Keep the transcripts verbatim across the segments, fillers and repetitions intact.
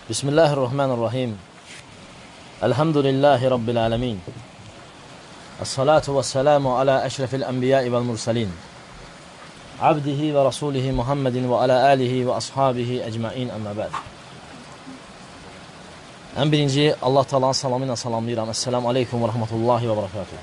Bismillahirrahmanirrahim. Elhamdülillahi Rabbil alemin. Es-salatu vesselamu ala eşrefil enbiyai vel mursalin. Abdihi ve rasulihi Muhammedin ve ala alihi ve ashabihi ecmain emmə bəd. Ən birinci Allah Taala'nın salamı ilə salamlayıram. Esselamu aleykum və rahmetullahi və barakatuhu.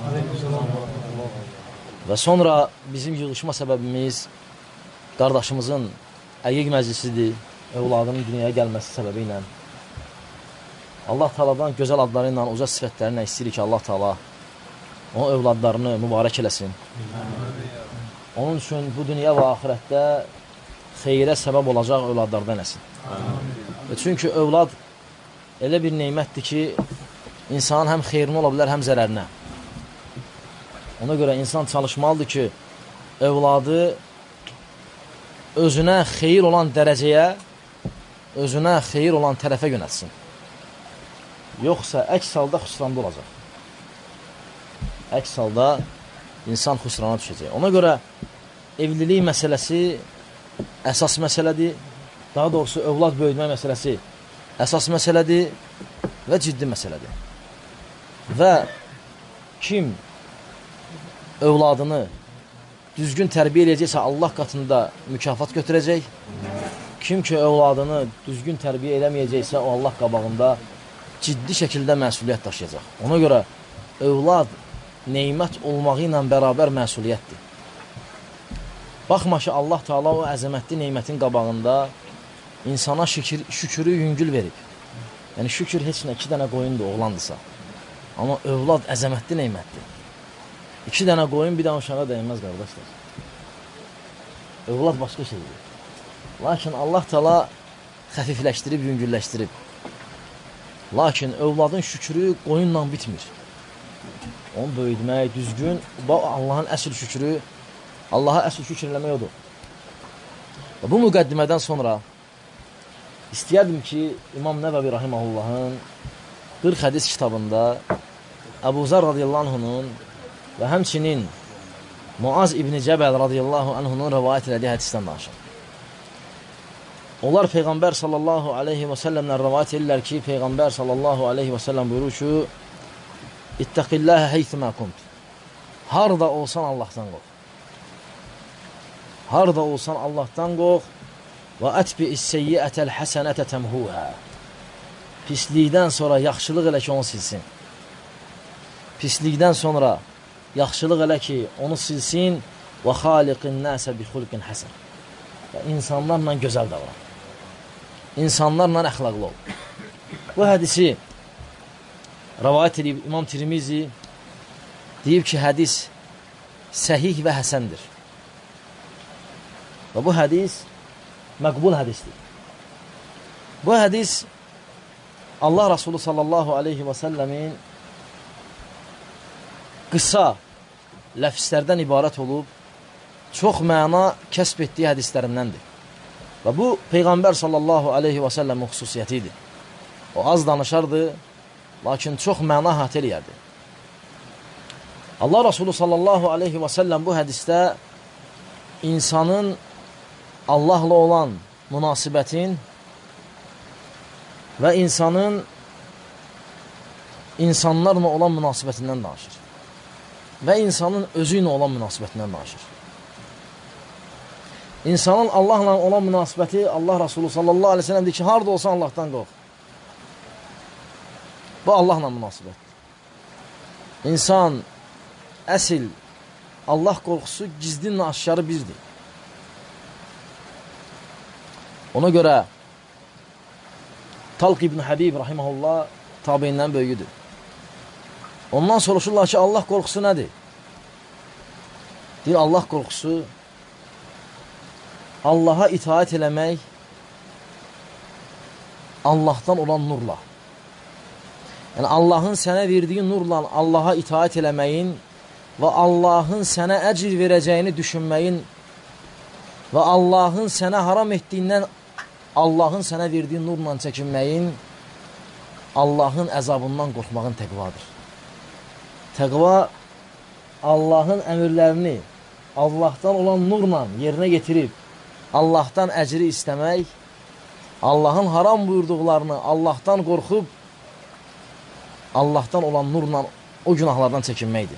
Və sonra bizim yığışma səbəbimiz qardaşımızın əqiq məclisidir. Övladının dünyaya gəlməsi səbəbi ilə Allah Taala'dan gözəl adları ilə, uca sifətləri ilə istəyirik ki, Allah Taala onun övladlarını mübarək eləsin. Onun üçün bu dünya və axirətdə xeyrə səbəb olacaq övladlardan eləsin. Çünki övlad elə bir neymətdir ki, insanın həm xeyrinə ola bilər, həm zərərinə. Ona görə insan çalışmalıdır ki, övladı özünə xeyir olan dərəcəyə, özünə xeyir olan tərəfə yönətsin. Yoxsa əks halda xüsranda olacaq. Əks halda insan xüsrana düşəcək. Ona görə evlilik məsələsi əsas məsələdir. Daha doğrusu övlad böyütmə məsələsi əsas məsələdir və ciddi məsələdir. Və kim övladını düzgün tərbiyə edəcəksə Allah qatında mükafat götürəcək. Kim ki övladını düzgün tərbiyə eləməyəcəksə o Allah qabağında ciddi şəkildə məsuliyyət daşıyacaq. Ona görə övlad neymət olmağı ilə bərabər məsuliyyətdir. Baxma ki, Allah Taala o əzəmətli neymətin qabağında insana şükür, şükürü yüngül verib. Yəni şükür heç nə, iki dənə qoyundur, oğlandırsa. Amma övlad əzəmətli neymətdir. İki dənə qoyun bir dənə uşağa dəyinməz, qardaşlar. Övlad başqa şeydir. Lakin Allah Taala xəfifləşdirib, yüngülləşdirib. Lakin övladın şükrü qoyunla bitmir. Onu böyütmək, düzgün, Allahın əsl şükrü, Allaha əsl şükür eləmək odur. Bu müqəddimədən sonra istəyərdim ki, İmam Nəvəvi Rahimahullahın qırx hədis kitabında Əbu Zər radiyallahu anhunun və həmçinin Muaz İbni Cəbəl radiyallahu anhunun rəvayət elədiyi hədisdən danışır. Onlar Peyğəmbər sallallahu aleyhi və səlləmlə rəvayət edirlər ki, Peyğəmbər sallallahu aleyhi və səlləm buyurur ki, İttəqilləhə heythimə kunt. Harada olsan Allahdan qorx. Harada olsan Allahdan qorx və ətbi is-seyyiətəl həsənətə təmhuhə. Pislikdən sonra yaxşılıq elə ki, onu silsin. Pislikdən sonra yaxşılıq elə ki, onu silsin və xaliqin nəsə bi xulqin həsən. Və insanlarla gözəl davran. İnsanlarla əxlaqlı ol. Bu hədisi rəvayət edib İmam Tirmizi deyib ki, hədis səhih və həsəndir. Və bu hədis məqbul hədisdir. Bu hədis Allah Rasulü sallallahu aleyhi və səlləmin qısa ləfslərdən ibarət olub, çox məna kəsb etdiyi hədislərindəndir. Və bu, Peyğəmbər sallallahu aleyhi və səlləmin xüsusiyyətidir. O az danışardı, lakin çox məna hat eləyərdi. Allah Rasulü sallallahu aleyhi və səlləm bu hədisdə insanın Allahla olan münasibətin və insanın insanlarla olan münasibətindən danışır. Və insanın özü ilə olan münasibətindən danışır. İnsanın Allahla olan münasibəti Allah Rasulü sallallahu aleyhi ve sellem deyir ki, harada olsan Allahdan qorx. Bu Allahla münasibətdir. İnsan əsil Allah qorxusu gizlinlə aşkarı birdir. Ona görə Talq ibn Habib rahiməhullah tabiindən böyüdür. Ondan soruşurlar ki, Allah qorxusu nədir? Deyir, Allah qorxusu Allaha itaat eləmək Allahdan olan nurla. Yəni, Allahın sənə verdiyi nurla Allaha itaat eləməyin və Allahın sənə əcr verəcəyini düşünməyin və Allahın sənə haram etdiyindən Allahın sənə verdiyi nurla çəkinməyin Allahın əzabından qorxmağın təqvadır. Təqva Allahın əmrlərini Allahdan olan nurla yerinə getirib Allahdan əcri istəmək Allahın haram buyurduqlarını Allahdan qorxub, Allahdan olan nurla o günahlardan çəkinməkdir.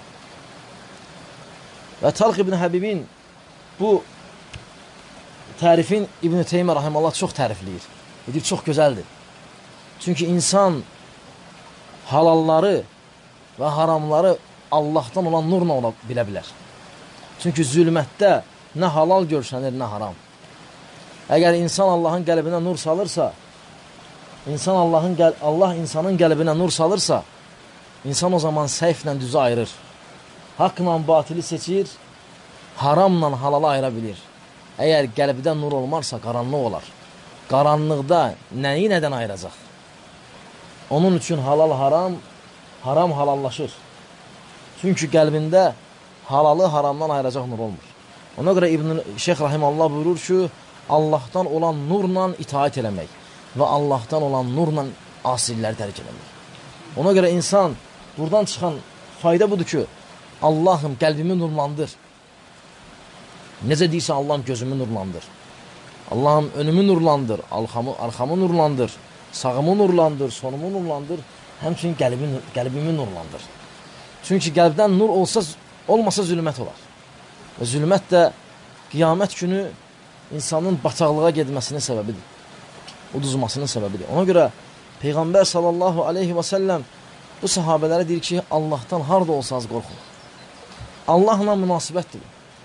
Və Talq ibn Həbibin bu tərifin İbn-i Teymiyyə rahimehullah çox tərifləyir. Edir, çox gözəldir. Çünki insan halalları və haramları Allahdan olan nurla ola bilə bilər. Çünki zülmətdə nə halal görsənir, nə haram. Əgər insan Allahın qəlbinə nur salırsa, insan Allahın Allah insanın qəlbinə nur salırsa, insan o zaman səhvlə düzü ayırır. Haqla batili seçir, haramla halalı ayıra bilir. Əgər qəlbdə nur olmarsa, qaranlıq olar. Qaranlıqda nəyi nədən ayıracaq? Onun üçün halal haram, haram halallaşır. Çünki qəlbində halalı haramdan ayıracaq nur olmur. Ona görə İbn Şeyx rahimehullah buyurur ki, Allahdan olan nurla itaat eləmək və Allahdan olan nurla asilləri tərk eləmək. Ona görə insan buradan çıxan fayda budur ki, Allahım qəlbimi nurlandır. Necə deyirsə Allahım gözümü nurlandır. Allahım önümü nurlandır, arxamı, arxamı nurlandır, sağımı nurlandır, sonumu nurlandır, həmçinin qəlbimi, qəlbimi nurlandır. Çünki qəlbdən nur olsa, olmasa zülmət olar. Və zülmət də qiyamət günü insanın bataqlığa gedməsinin səbəbidir. Uduzmasının səbəbidir. Ona görə Peyğəmbər sallallahu aleyhi və səlləm bu sahabələrə deyir ki, Allahdan harada olsanız qorxun. Allahla münasibətdir.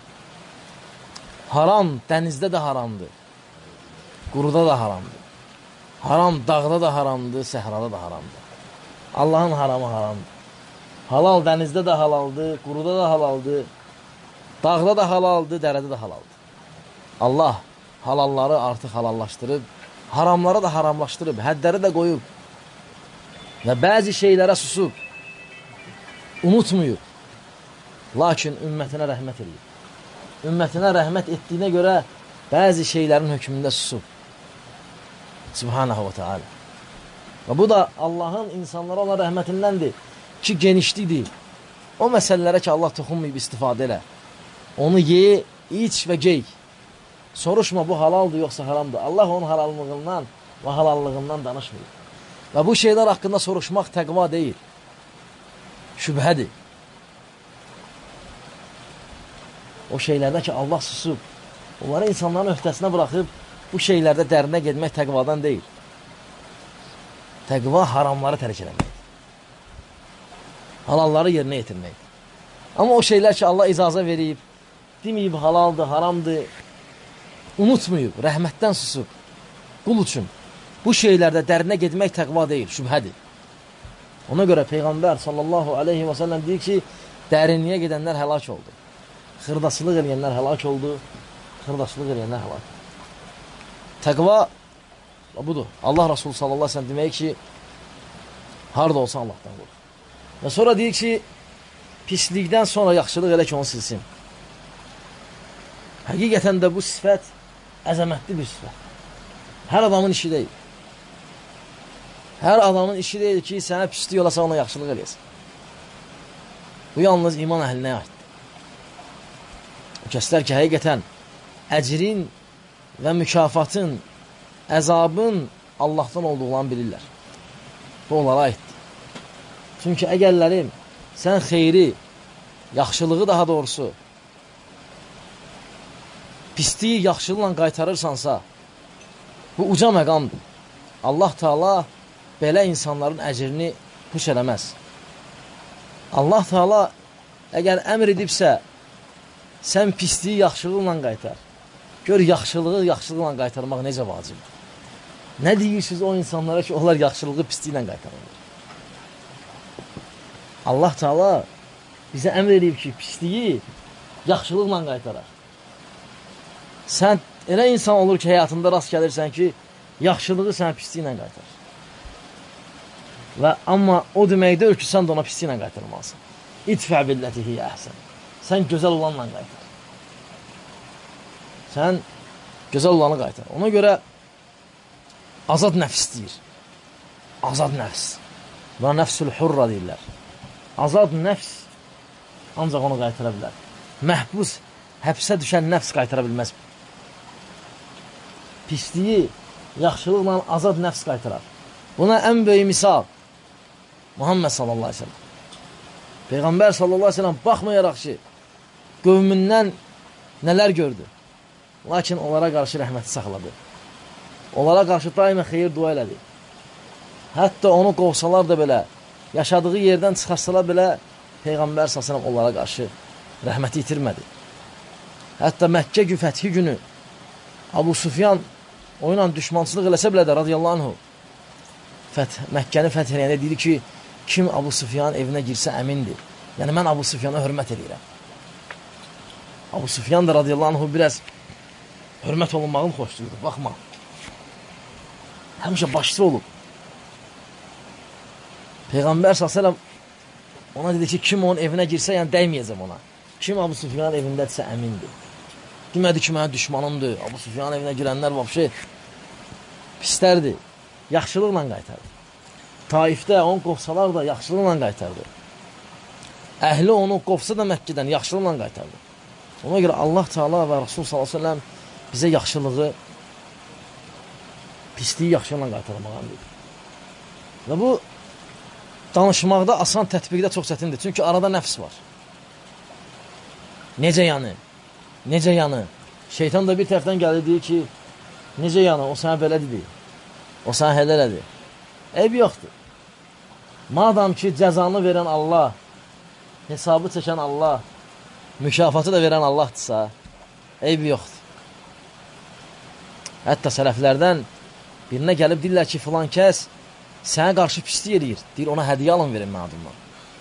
Haram dənizdə də haramdır. Quruda da haramdır. Haram dağda da haramdır, səhrada da haramdır. Allahın haramı haramdır. Halal dənizdə də halaldır, quruda da halaldır. Dağda da halaldır, dərədə də halaldır. Allah halalları artıq halallaşdırıb, haramları da haramlaşdırıb, həddləri də qoyub və bəzi şeylərə susub, unutmuyub. Lakin ümmətinə rəhmət edib. Ümmətinə rəhmət etdiyinə görə bəzi şeylərin hökmündə susub. Subhanahu wa ta'ala. Və bu da Allahın insanlara olan rəhmətindəndir ki, genişlidir. O məsələlərə ki, Allah toxunmayıb istifadə elə. Onu ye, iç və gey. Soruşma, bu halaldır, yoxsa haramdır. Allah onun halallığından və halallığından danışmıyor. Və bu şeylər haqqında soruşmaq təqva deyil. Şübhədir. O şeylərdə ki, Allah susub, onları insanların öhdəsinə buraxıb, bu şeylərdə dərinə gedmək təqvadan deyil. Təqva haramları tərk eləməkdir. Halalları yerinə yetirməkdir. Amma o şeylər ki, Allah icazə verib, deməyib halaldır, haramdır, unutmuyub, rəhmətdən susub, qul üçün bu şeylərdə dərinə gedmək təqva deyil, şübhədir. Ona görə Peyğəmbər sallallahu aleyhi və səlləm deyir ki, dərinliyə gedənlər həlak oldu. Xırdaçılıq eləyənlər həlak oldu, xırdaçılıq eləyənlər həlak oldu. Təqva budur. Allah Rasulü sallallahu aleyhi və səlləm demək ki, harada olsa Allahdan qorx. Və sonra deyir ki, pislikdən sonra yaxşılıq elə ki, onu silsin. Həqiqətən də bu sifət əzəmətli bir sifət. Hər adamın işi deyil. Hər adamın işi deyil ki, sənə pislik olasa ona yaxşılıq eləyəsin. Bu yalnız iman əhlinə aiddir. O kəslər ki, həqiqətən əcrin və mükafatın, əzabın Allahdan olduğunu bilirlər. Bu onlara aiddir. Çünki əgərlərim, sən xeyri, yaxşılığı daha doğrusu, pisliyi yaxşılıqla qaytarırsansa, bu uca məqamdır. Allah Teala belə insanların əcrini puç eləməz. Allah Teala əgər əmr edibsə, sən pisliyi yaxşılıqla qaytar. Gör, yaxşılığı yaxşılıqla qaytarmaq necə vacibdir. Nə deyirsiniz o insanlara ki, onlar yaxşılığı pisliklə qaytarırlar? Allah Teala bizə əmr edib ki, pisliyi yaxşılıqla qaytarar. Sən elə insan olur ki, həyatında rast gəlirsən ki, yaxşılığı sən pisliklə qaytar. Və amma o deməkdir ki, sən də ona pisliklə qaytarmalısın. İtfə billətihi əhsən. Sən gözəl olanla qaytar. Sən gözəl olanı qaytar. Ona görə azad nəfs deyir. Azad nəfs. Buna nəfsül hurra deyirlər. Azad nəfs ancaq onu qaytara bilər. Məhbus, həbsə düşən nəfs qaytara bilməz. Pisliyi yaxşılıqla azad nəfs qaytarar. Buna ən böyük misal Muhammed sallallahu aleyhi ve sellem. Peyğəmbər sallallahu aleyhi ve sellem baxmayaraq ki, qövmündən nələr gördü. Lakin onlara qarşı rəhməti saxladı. Onlara qarşı daima xeyir dua elədi. Hətta onu qovsalar da belə, yaşadığı yerdən çıxarsalar belə, Peyğəmbər sallallahu aleyhi ve sellem onlara qarşı rəhməti itirmədi. Hətta Məkkə fəthi günü Abu Sufyan o ilə düşmançılıq eləsə belə də radiyallahu anhu Məkkəni fəth eləyəndə deyir ki, kim Abu Sufyan evinə girsə əmindir. Yəni, mən Abu Sufyana hörmət edirəm. Abu Sufyan da radiyallahu anhu biraz hörmət olunmağını xoşlayırdı. Baxma. Həmişə başçı olub. Peyğəmbər sallallahu aleyhi ve sellem ona dedi ki, kim onun evinə girsə, yəni dəyməyəcəm ona. Kim Abu Sufyan evindədirsə əmindir. Demədi ki, mənə düşmanımdır. Abu Sufyan evinə girənlər vəbşə pislərdir. Yaxşılıqla qaytardı. Taifdə onu qovsalar da yaxşılıqla qaytardı. Əhli onu qovsa da Məkkədən yaxşılıqla qaytardı. Ona görə Allah Teala və Rasul sallallahu aleyhi ve sellem bizə yaxşılığı, pisliyi yaxşılıqla qaytarmağındır. Və bu danışmaqda asan, tətbiqdə çox çətindir. Çünki arada nəfs var. Necə yanı? Necə yanı? Şeytan da bir tərəfdən gəlir, deyir ki, necə yanı? O sənə belə dedi. O sənə hələ elədi. Eyb yoxdur. Madam ki, cəzanı verən Allah, hesabı çəkən Allah, mükafatı da verən Allahdırsa, eyb yoxdur. Hətta sələflərdən birinə gəlib deyirlər ki, filan kəs sənə qarşı pislik eləyir. Deyir, ona hədiyə alın verin mən adımdan.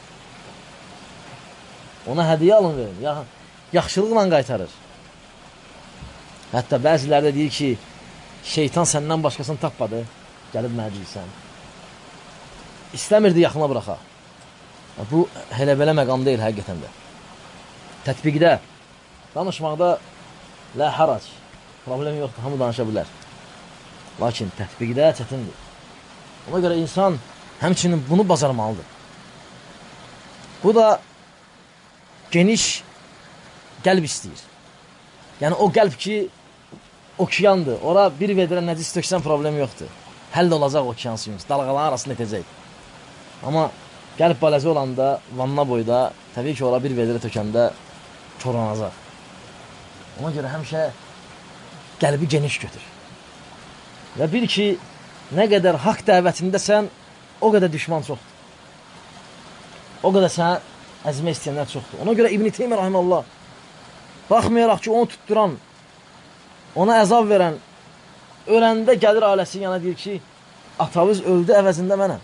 Ona hədiyə alın verin. Ya, yaxşılıqla qaytarır. Hətta bəziləri də deyir ki, şeytan səndən başqasını tapmadı, gəlib məclisən. İstəmirdi yaxına buraxa. Bu, hələ belə məqam deyil həqiqətən də. Tətbiqdə, danışmaqda lə harac, problem yoxdur, hamı danışa bilər. Lakin tətbiqdə çətindir. Ona görə insan həmçinin bunu bacarmalıdır. Bu da geniş qəlb istəyir. Yəni o qəlb ki, okeandır. Ora bir vedrə nəcis töksən problem yoxdur. Həll olacaq okean suyumuz, dalğaların arasında etəcək. Amma qəlb baləzi olanda, vanna boyda, təbii ki, ora bir vedrə tökəndə korlanacaq. Ona görə həmişə qəlbi geniş götür. Və bil ki, nə qədər haqq dəvətindəsən, o qədər düşman çoxdur. O qədər sənə əzmə istəyənlər çoxdur. Ona görə İbn-i Teymiyyə rahimehullah, baxmayaraq ki, onu tutduran, ona əzab verən, öləndə gəlir ailəsi yana deyir ki, atavız öldü əvəzində mənəm.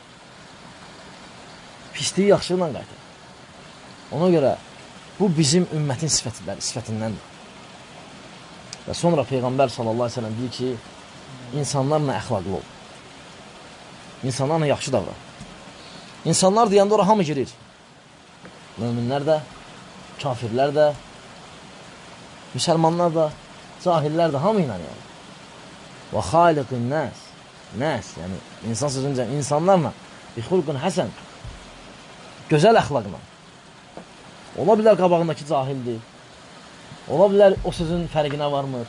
Pisliyi yaxşılıqla qaytar. Ona görə bu bizim ümmətin sifətindəndir. Və sonra Peyğəmbər sallallahu aleyhi ve sellem deyir ki, insanlarla əxlaqlı ol. İnsanlarla yaxşı davran. İnsanlar deyəndə ora hamı girir. Möminlər də, kafirlər də, müsəlmanlar da, cahillər də, hamı ilə yəni. Və xaliqin nəs, nəs, yəni insan sözüncə insanlarla, bi xulqun həsən, gözəl əxlaqla. Ola bilər qabağındakı cahildir. Ola bilər o sözün fərqinə varmır.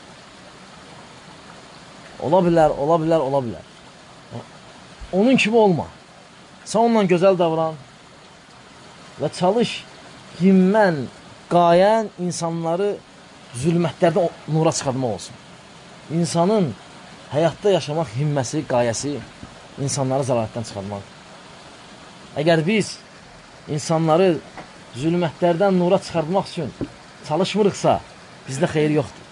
Ola bilər, ola bilər, ola bilər. Onun kimi olma. Sən onunla gözəl davran və çalış, himmən, qayən insanları zülmətlərdə nura çıxartmaq olsun. İnsanın həyatda yaşamaq himməsi, qayəsi insanları zəlalətdən çıxartmaq. Əgər biz insanları zülmətlərdən nura çıxartmaq üçün çalışmırıqsa, bizdə xeyir yoxdur.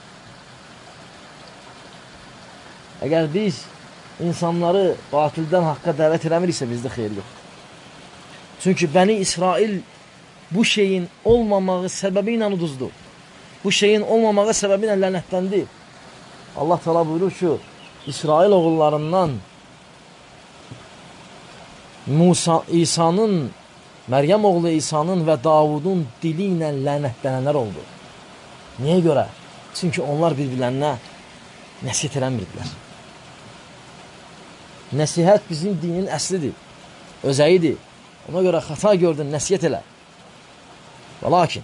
Əgər biz insanları batildən haqqa dəvət eləmiriksə, bizdə xeyir yoxdur. Çünki Bəni İsrail bu şeyin olmamağı səbəbi ilə uduzdu. Bu şeyin olmamağı səbəbi ilə lənətləndi. Allah Teala buyurur ki, İsrail oğullarından Musa, İsa'nın, Məryəm oğlu İsa'nın və Davudun dili ilə lənətlənənlər oldu. Niyə görə? Çünki onlar bir-birlərinə nəsihət eləmirdilər. Nəsihət bizim dinin əslidir, özəyidir. Ona görə xəta gördün, nəsihət elə. Və lakin,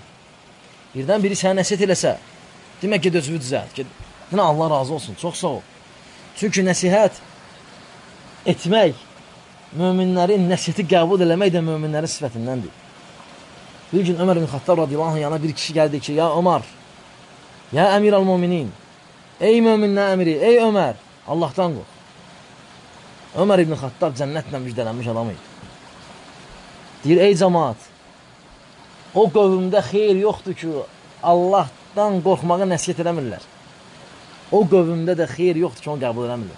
birdən biri sənə nəsihət eləsə, demək ki, özünü düzəlt. Dinə Allah razı olsun, çox sağ ol. Çünki nəsihət etmək, möminlərin nəsihəti qəbul eləmək də möminlərin sifətindəndir. Bir gün Ömər ibn Xattab radiyallahu anh yana bir kişi gəldi ki, ya Ömər, ya əmir al-müminin, ey möminlər əmiri, ey Ömər, Allahdan qorx. Ömər ibn Xattab cənnətlə müjdələnmiş adam idi. Deyir, ey cəmaat, o qövmdə xeyr yoxdur ki, Allahdan qorxmağa nəsiyyət eləmirlər. O qövmdə də xeyr yoxdur ki, onu qəbul eləmirlər.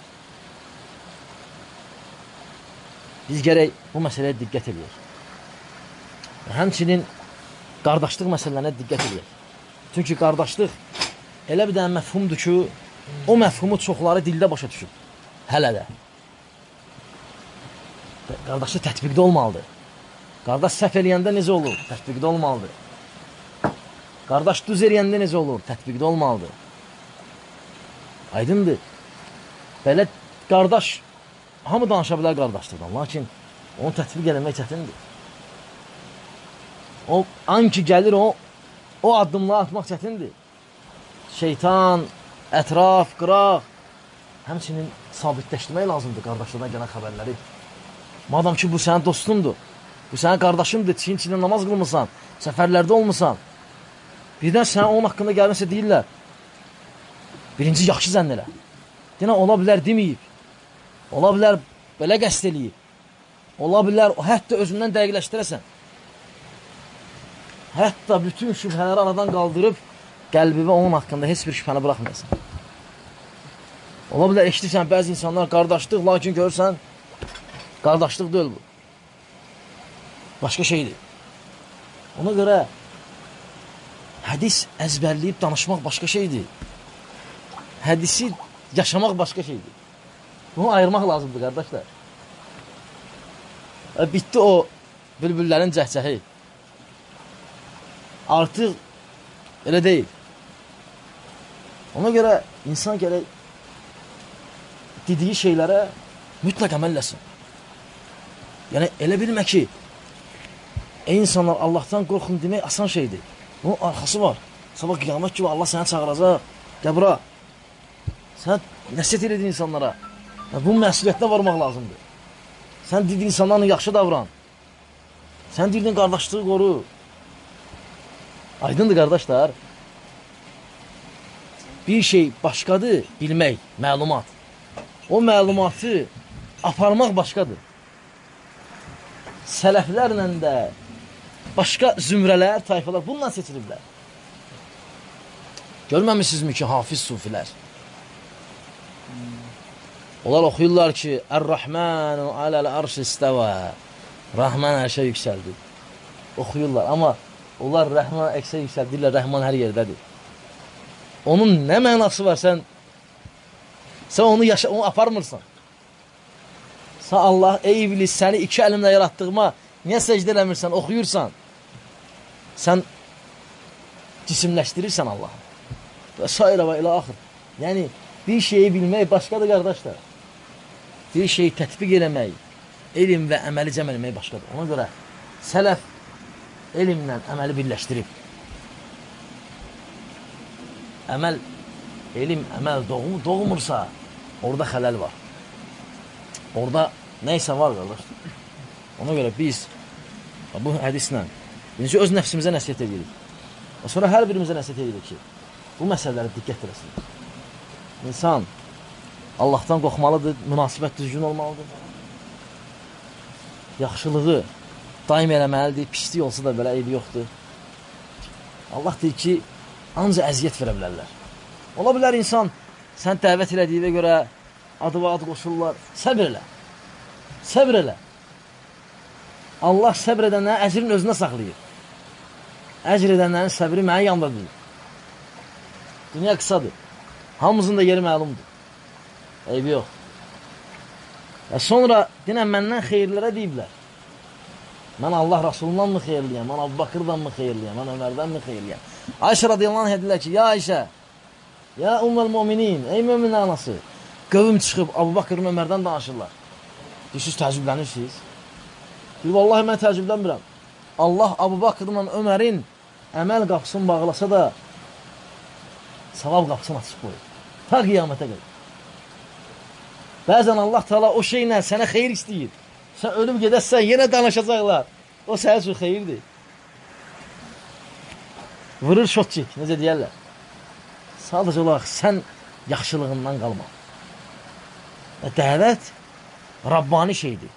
Biz gərək bu məsələyə diqqət edək. Həmçinin qardaşlıq məsələlərine diqqət edək. Çünki qardaşlıq elə bir dənə məfhumdur ki, o məfhumu çoxları dildə başa düşür. Hələ də. Qardaşlıq tətbiqdə olmalıdır. Qardaş səhv eləyəndə necə olur? Tətbiqdə olmalıdır. Qardaş düz eləyəndə necə olur? Tətbiqdə olmalıdır. Aydındır. Belə qardaş, hamı danışa bilər qardaşlıqdan, lakin onu tətbiq eləmək çətindir. O, anki gəlir, o, o addımları atmaq çətindir. Şeytan, ətraf, qıraq, həmçinin sabitləşdirmək lazımdır qardaşlardan gələn xəbərləri. Madam ki, bu sənin dostundur, bu sənin qardaşındır, çiyin-çiyin namaz qılmırsan, səfərlərdə olmursan. Birdən sənə onun haqqında gəlməsə deyirlər, birinci yaxşı zənn elə. Deyən, ola bilər deməyib, ola bilər belə qəst eləyib, ola bilər hətta özündən dəqiqləşdirəsən. Hətta bütün şübhələri aradan qaldırıb, qəlbi və onun haqqında heç bir şübhəni bıraxmayasın. Ola bilər, eşitirsən, bəzi insanlar qardaşlıq, lakin görürsən, qardaşlıq deyil bu. Başqa şeydir. Ona görə hədis əzbərləyib danışmaq başqa şeydir. Hədisi yaşamaq başqa şeydir. Bunu ayırmaq lazımdır, qardaşlar. Bitdi o bülbüllərin cəhcəhi. Artıq elə deyil. Ona görə insan gərək dediyi şeylərə mütləq əməlləsin. Yəni, elə bilmə ki, ey insanlar, Allahdan qorxun demək asan şeydir. Bunun arxası var. Sabah qiyamət kimi Allah səni çağıracaq. Qəbra, sən nəsiyyət edin insanlara. Bunun məsuliyyətinə varmaq lazımdır. Sən dedin insanlarla yaxşı davran. Sən dedin qardaşlığı qoru. Aydındır, qardaşlar. Bir şey başqadır, bilmək, məlumat. O məlumatı aparmaq başqadır. Sələflərlə də başqa zümrələr, tayfalar bununla seçiliblər. Görməmişsizmi ki, hafiz sufilər? Onlar oxuyurlar ki, Ər-Rəhmənu aləl-ərş istəvə. Rəhmən ərşə yüksəldi. Oxuyurlar, amma onlar Rəhmən ərşə yüksəldirlər, Rəhman hər yerdədir. Onun nə mənası var, sən sən onu, yaşa, onu aparmırsan. Sən Allah, ey iblis, səni iki əlimlə yaratdığıma niyə səcdə eləmirsən, oxuyursan? Sən cisimləşdirirsən Allahı. Və s. və ilə axır. Yəni, bir şeyi bilmək başqadır, qardaşlar. Bir şeyi tətbiq eləmək, elm və əməli cəm eləmək başqadır. Ona görə sələf elmlə əməli birləşdirib. Əməl, elm, əməl doğum, doğmursa, orada xələl var. Orada nəysə var, qardaşlar. Ona görə biz bu hədislə birinci öz nəfsimizə nəsiyyət edirik. Və sonra hər birimizə nəsiyyət edirik ki, bu məsələlərə diqqət eləsin. İnsan Allahdan qorxmalıdır, münasibət düzgün olmalıdır. Yaxşılığı daim eləməlidir, pislik olsa da belə eybi yoxdur. Allah deyir ki, ancaq əziyyət verə bilərlər. Ola bilər insan, sən dəvət elədiyinə görə adı və adı qoşurlar, səbr elə. Səbr elə. Allah səbr edənlərin əcrin özünə saxlayır. Əcr edənlərin səbri mənə yandadır. Dünya qısadır. Hamımızın da yeri məlumdur. Eybi yox. Və sonra dinən məndən xeyirlərə deyiblər. Mən Allah Rasulundan mı xeyirliyəm? Mən Abu Bakırdan mı xeyirliyəm? Mən Ömərdən mi xeyirliyəm? Ayşə radiyallahu anh edirlər ki, ya Ayşə, ya Ummul Müminin, ey mümin anası, qövüm çıxıb Abu Bakırın Ömərdən danışırlar. Siz təəccüblənirsiniz. Deyir, vallahi mən təəccüblənmirəm. Allah Abu Bakırla Ömərin əməl qapısını bağlasa da savab qapısını açıq qoyur. Ta qiyamətə qədər. Bəzən Allah Teala o şeylə sənə xeyir istəyir. Sən ölüm gedəsən, yenə danışacaqlar. O sənə üçün xeyirdir. Vurur şotçik, necə deyərlər. Sadəcə olaraq sən yaxşılığından qalma. Dəvət Rabbani şeydir.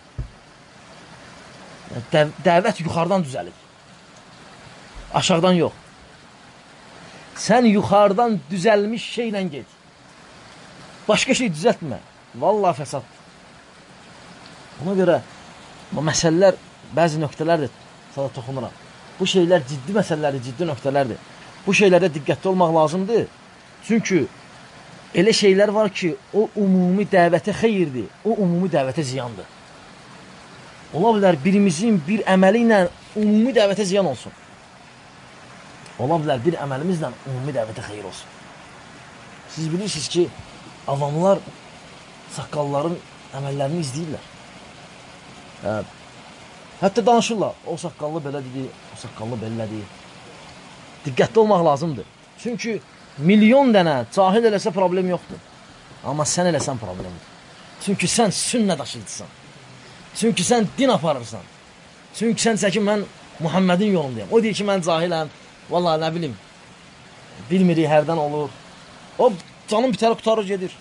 Dəv dəvət yuxarıdan düzəlir. Aşağıdan yox. Sən yuxarıdan düzəlmiş şeylə get. Başqa şey düzəltmə. Vallahi fəsaddır. Ona görə bu məsələlər, bəzi nöqtələrdir, sana toxunuram. Bu şeylər ciddi məsələlərdir, ciddi nöqtələrdir. Bu şeylərdə diqqətli olmaq lazımdır. Çünki elə şeylər var ki, o ümumi dəvətə xeyirdir, o ümumi dəvətə ziyandır. Ola bilər birimizin bir əməli ilə ümumi dəvətə ziyan olsun. Ola bilər bir əməlimizlə ümumi dəvətə xeyir olsun. Siz bilirsiniz ki, avamlar saqqalların əməllərini izləyirlər. Hə, hətta danışırlar. O saqqallı belədir, o saqqallı belədir. Diqqətli olmaq lazımdır. Çünki milyon dənə cahil eləsə problem yoxdur. Amma sən eləsən problemdir. Çünki sən sünnə daşıyıcısan. Çünki sən din aparırsan. Çünki sən çəkin, mən Muhammedin yolundayım. O deyir ki, mən cahiləm. Vallahi nə bilim, bilmirik, hərdən olur. O canım bitər, qutarır, gedir.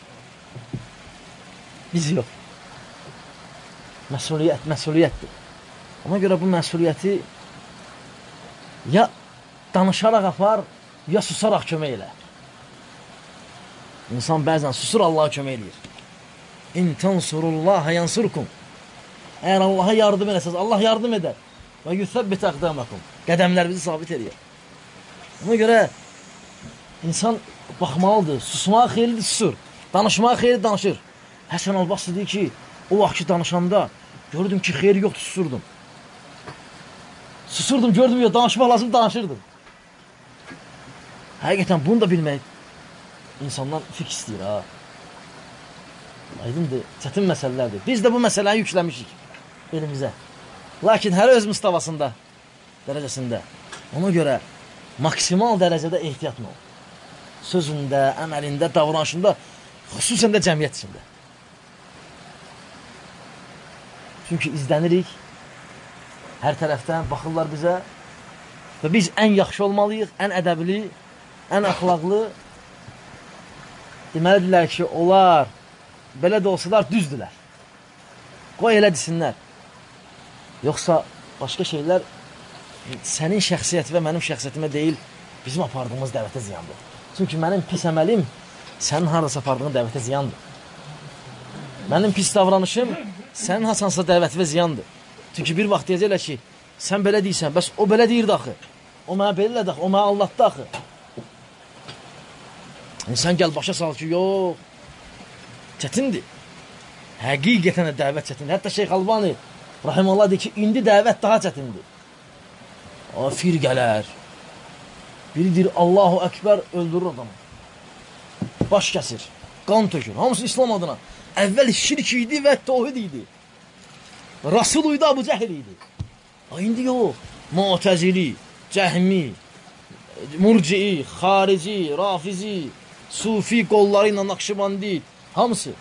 Biz yox. Məsuliyyət, məsuliyyətdir. Ona görə bu məsuliyyəti ya danışaraq apar, ya susaraq kömək elə. İnsan bəzən susur, Allaha kömək eləyir. İn tansurullaha yansurkum. Əgər Allaha yardım eləsəz, Allah yardım edər. Və yüthəbbit əqdəməkum. Qədəmlərimizi sabit edir. Ona görə insan baxmalıdır. Susmağa xeyirli susur. Danışmağa xeyirli danışır. Həsən Al-Basri deyir ki, o vaxt ki danışanda gördüm ki, xeyri yoxdur, susurdum. Susurdum, gördüm ya, danışmaq lazım, danışırdım. Həqiqətən bunu da bilmək insandan fik istəyir, ha. Aydındır, çətin məsələlərdir. Biz də bu məsələni yükləmişik elimizə. Lakin hər öz müstavasında, dərəcəsində. Ona görə maksimal dərəcədə ehtiyatlı ol. Sözündə, əməlində, davranışında, xüsusən də cəmiyyət içində. Çünki izlənirik, hər tərəfdən baxırlar bizə və biz ən yaxşı olmalıyıq, ən ədəbli, ən əxlaqlı. Deməlidirlər ki, onlar belə də olsalar düzdülər. Qoy elə desinlər. Yoxsa başqa şeylər sənin şəxsiyyəti və mənim şəxsiyyətimə deyil, bizim apardığımız dəvətə ziyandır. Çünki mənim pis əməlim sənin haradasa apardığın dəvətə ziyandır. Mənim pis davranışım sənin hasansa dəvətivə ziyandır. Çünki bir vaxt deyəcəklər ki, sən belə deyirsən, bəs o belə deyirdi axı. O mənə belə elədi axı, o mənə allatdı axı. İnsan gəl başa sal ki, yox, çətindir. Həqiqətən də dəvət çətindir. Hətta Şeyx Albani Rahimallah deyir ki, indi dəvət daha çətindir. O firqələr, biridir Allahu Ekber, öldürür adamı. Baş kəsir, qan tökür. Hamısı İslam adına. Əvvəl şirk idi və tohid idi. Rasul idi, Abu Cəhil idi. İndi yox. Mu'təzili, Cəhmi, Murci'i, Xarici, Rafizi, Sufi qolları ilə Nakşibandi, hamısı.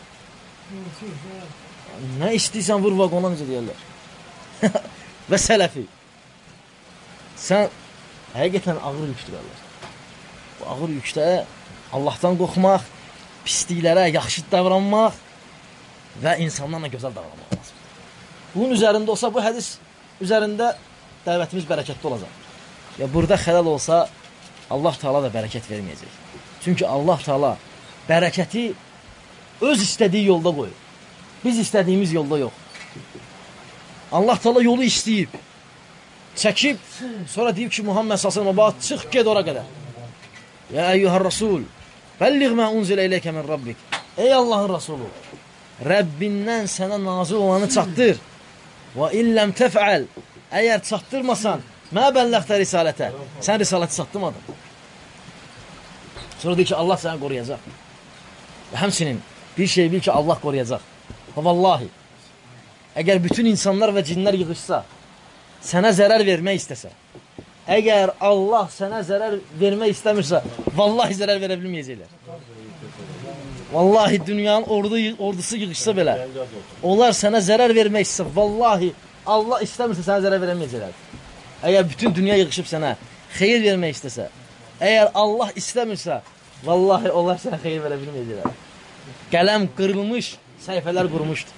Nə istəyirsən vur vaqona, necə deyərlər. Və sələfi. Sən həqiqətən ağır yükdürərlər. Bu ağır yükdə Allahdan qorxmaq, pisliklərə yaxşı davranmaq və insanlarla gözəl davranmaq lazım. Bunun üzərində olsa, bu hədis üzərində dəvətimiz bərəkətli olacaq. Ya burada xəlal olsa, Allah Teala da bərəkət verməyəcək. Çünki Allah Teala bərəkəti öz istədiyi yolda qoyur. Biz istədiyimiz yolda yox. Allah Teala yolu istəyib, çəkib, sonra deyib ki, Muhammed sallallahu əleyhi və səlləm, çıx, get ora qədər. Ya eyyuhər Rasul, bəlliğ mə unzilə iləykə min Rabbik. Ey Allahın Rasulü, Rəbbindən sənə nazil olanı çatdır. Və illəm təfəl, əgər çatdırmasan, mə bəlləxtə risalətə, sən risaləti çatdırmadın. Sonra deyir ki, Allah səni qoruyacaq. Və həmsinin bir şey bil ki, Allah qoruyacaq. Və vallahi, əgər bütün insanlar və cinlər yığışsa, sənə zərər vermək istəsə, əgər Allah sənə zərər vermək istəmirsə, vallahi zərər verə bilməyəcəklər. Vallahi dünyanın ordu, ordusu yığışsa belə, onlar sənə zərər vermək istəyir. Vallahi Allah istəmirsə sənə zərər verəməyəcəklər. Əgər bütün dünya yığışıb sənə xeyir vermək istəsə, əgər Allah istəmirsə, vallahi onlar sənə xeyir verə bilməyəcəklər. Qələm qırılmış, səhifələr qurmuşdur.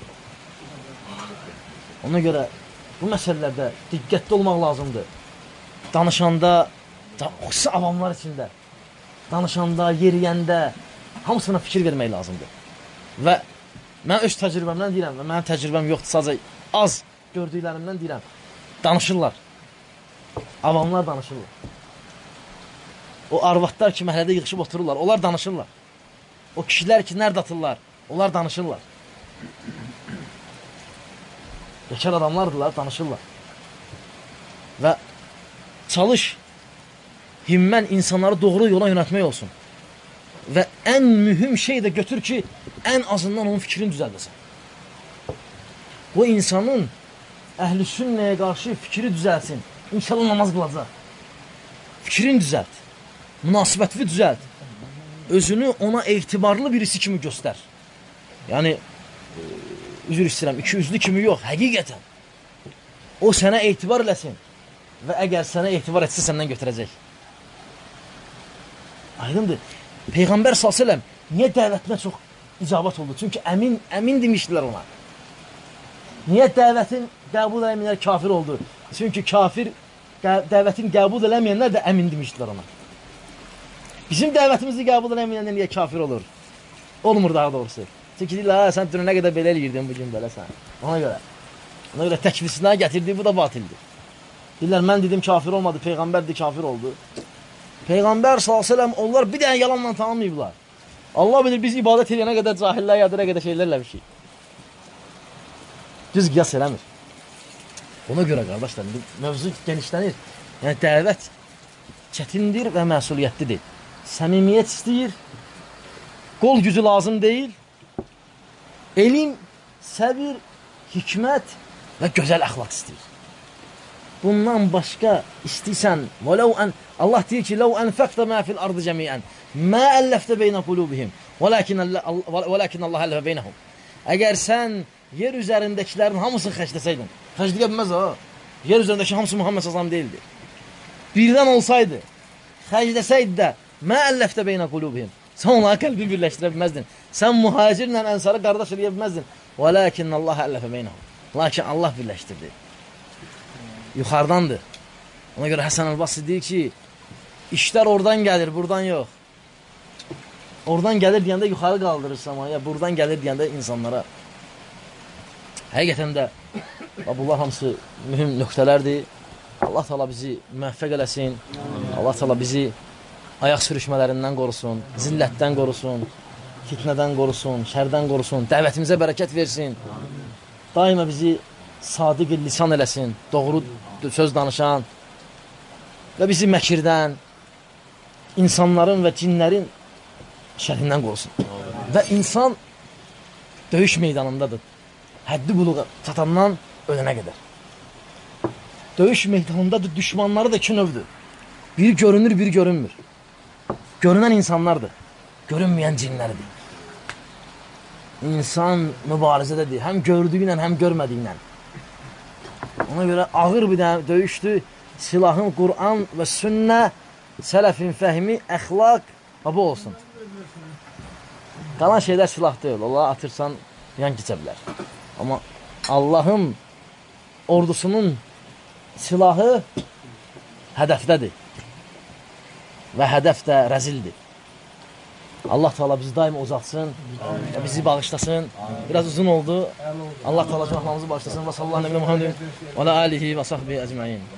Ona görə bu məsələlərdə diqqətli olmaq lazımdır. Danışanda, xüsusi avamlar içində, danışanda, yeriyəndə, hamısına fikir vermək lazımdır. Və mən öz təcrübəmdən deyirəm və mənim təcrübəm yoxdur, sadəcə az gördüklərimdən deyirəm. Danışırlar. Avamlar danışırlar. O arvadlar ki, məhəllədə yığışıb otururlar, onlar danışırlar. O kişilər ki, nərd atırlar, onlar danışırlar. Bekar adamlardırlar, danışırlar. Və çalış, himmən insanları doğru yola yönətmək olsun. Və ən mühüm şey də götür ki, ən azından onun fikrini düzəldəsən. Bu insanın əhl-i sünnəyə qarşı fikri düzəlsin. İnşallah namaz qılacaq. Fikrini düzəlt. Münasibətini düzəlt. Özünü ona etibarlı birisi kimi göstər. Yəni, üzr istəyirəm, iki üzlü kimi yox, həqiqətən. O sənə etibar eləsin və əgər sənə etibar etsə, səndən götürəcək. Aydındır. Peyğəmbər sallallahu əleyhi və səlləm niyə dəvətinə çox icabət oldu? Çünki əmin, əmin demişdilər ona. Niyə dəvətin qəbul eləməyənlər kafir oldu? Çünki kafir, dəvətin qəbul eləməyənlər də əmin demişdilər ona. Bizim dəvətimizi qəbul eləməyənlər niyə kafir olur? Olmur daha doğrusu. Çünki deyirlər, sən dünə qədər belə eləyirdin, bugün belə sən. Ona görə. Ona görə təkvisinə gətirdi, bu da batildir. Deyirlər, mən dedim kafir olmadı, Peyğəmbər də kafir oldu. Peyğəmbər sallallahu əleyhi və səlləm onlar bir dənə yalanla tanımayıblar. Allah bilir, biz ibadət edənə qədər cahillər yadıra qədər şeylər eləmişik. Düz qiyas eləmir. Ona görə qardaşlar, mövzu genişlənir. Yəni dəvət çətindir və məsuliyyətlidir. Səmimiyyət istəyir, qol gücü lazım deyil. Elm, səbir, hikmət və gözəl əxlaq istəyir. Bundan başqa istəyirsən, Allah deyir ki, لَوْ أَنْفَقْتَ مَا فِي الْأَرْضِ جَمِيعًا مَا أَلَّفْتَ بَيْنَ قُلُوبِهِمْ وَلَكِنَّ اللّٰهَ أَلَّفَ بَيْنَهُمْ. Əgər sən yer üzərindəkilərin hamısını xərcləsəydin, xərcləyə bilməz ha, yer üzərindəki hamısı Muhammed sallallahu deyildi. Birdən olsaydı, xərcləsəydi də, mə əlləftə beynə qulubihim, sən onları qəlbi birləşdirə bilməzdin. Sən mühacirlə ənsarı qardaş eləyə bilməzdin. Və lakin Allah əlləfə beynəhum. Lakin Allah birləşdirdi. Yuxarıdandır. Ona görə Həsən Əl-Basri deyir ki, işlər oradan gəlir, buradan yox. Oradan gəlir deyəndə yuxarı qaldırırsan, ya buradan gəlir deyəndə insanlara. Həqiqətən də bunlar hamısı mühüm nöqtələrdir. Allah Teala bizi müvəffəq eləsin. Allah Teala bizi ayaq sürüşmələrindən qorusun, zillətdən qorusun, fitnədən qorusun, şərdən qorusun, dəvətimizə bərəkət versin. Daima bizi sadiq lisan eləsin, doğru söz danışan və bizi məkirdən, insanların və cinlərin şərrindən qorusun. Və insan döyüş meydanındadır. Həddi buluğa çatandan ölənə qədər. Döyüş meydanındadır, düşmanları da iki növdür. Biri görünür, biri görünmür. Görünən insanlardır, görünməyən cinlərdir. İnsan mübarizədədir, həm gördüyünlə, həm görmədiyinlə. Ona görə ağır bir döyüşdür. Silahın Qur'an və sünnə, sələfin fəhmi, əxlaq, bu olsun. Qalan şeylər silah deyil, onları atırsan, yan keçə bilər. Amma Allahın ordusunun silahı hədəfdədir və hədəf də rəzildir. Allah Teala bizi daima uzatsın, bizi bağışlasın. Biraz uzun oldu. Allah Teala günahlarımızı bağışlasın. Və sallallahu aleyhi və səlləm və alihi və sahbihi əcməin.